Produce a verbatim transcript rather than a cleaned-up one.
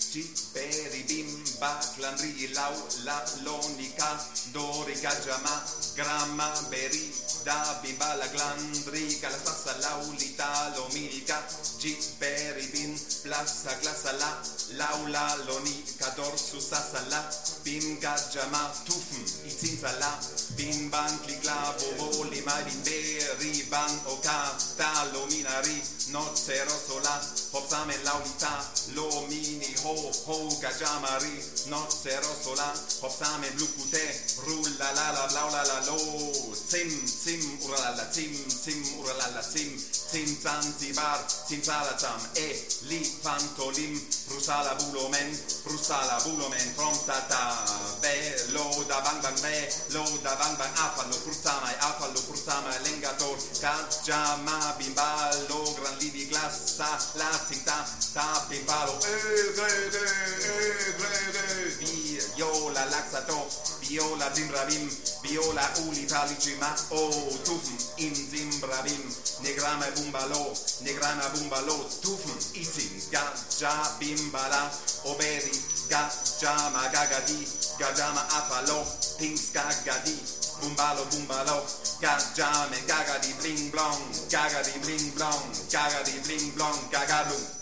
Ciperi bimba, clandri lau, la lonica, dorica giama, gramma, beri, da bimba la glandrica, la stassa laulita, lomica, ciperi bin, plassa, glassa la, laula, lonica, dorsu, sassa la, bimga giama, tufn, izinza la, bimban, clicla, boboli, mai bimberi, ban, oca, ta, lominari, nozze, rosola, hopsame, laulita, lomini, ho, ho, gajamari, nozze, rosola, hopsame, blukute, rulla, la, la, blau, la, la, lo, sim, sim, uralala, sim, sim, uralala, sim, sim, zanzibar, sim, salatam, e, li, fantolim, rusala, bulomen, rusala, bulomen, frontata, be, lo, da, bang, bang, be, lo, da, bang, bang, afallo, cruzamai, afallo, cruzamai, lengator, gajama, bimballo, gran lidi, glassa, la, zinta, ta, bimbalo, e, gre, gre, e, gre, gre, viola, laxato, viola, zimbravim, viola, uli, talici, ma, oh, tufn, in, zimbravim, negrama, bumbalo, negrama, bumbalo, tufn, izin, gaja, bimbala, oberi, gajama, gagadi, gajama, afalo, tings, gagadi, bumbalo, bumbalo, gajame, gagadi, bling, blong, gagadi, bling, blong, gagadi, bling, blong, gagadum.